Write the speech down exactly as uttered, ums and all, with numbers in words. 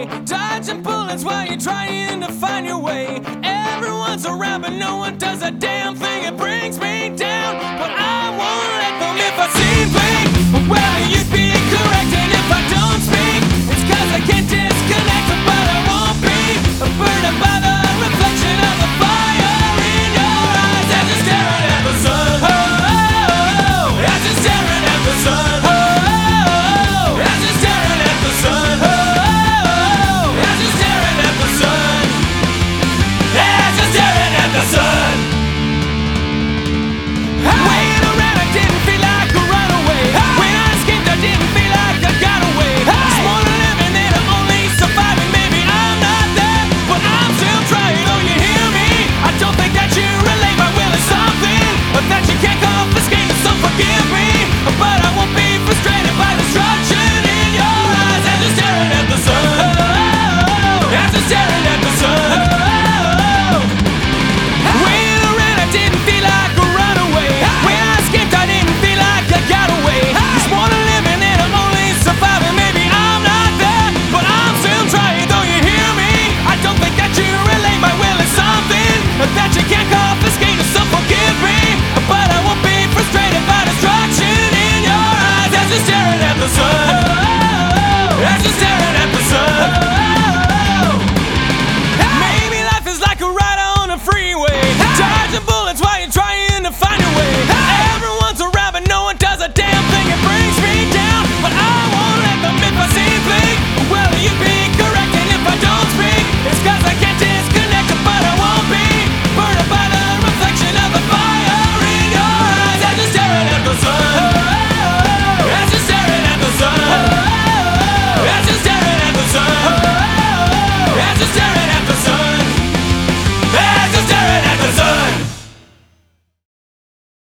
day, dodging bullets while you're trying to find your way. Everyone's around, but no one does a damn thing. It brings me down, but I won't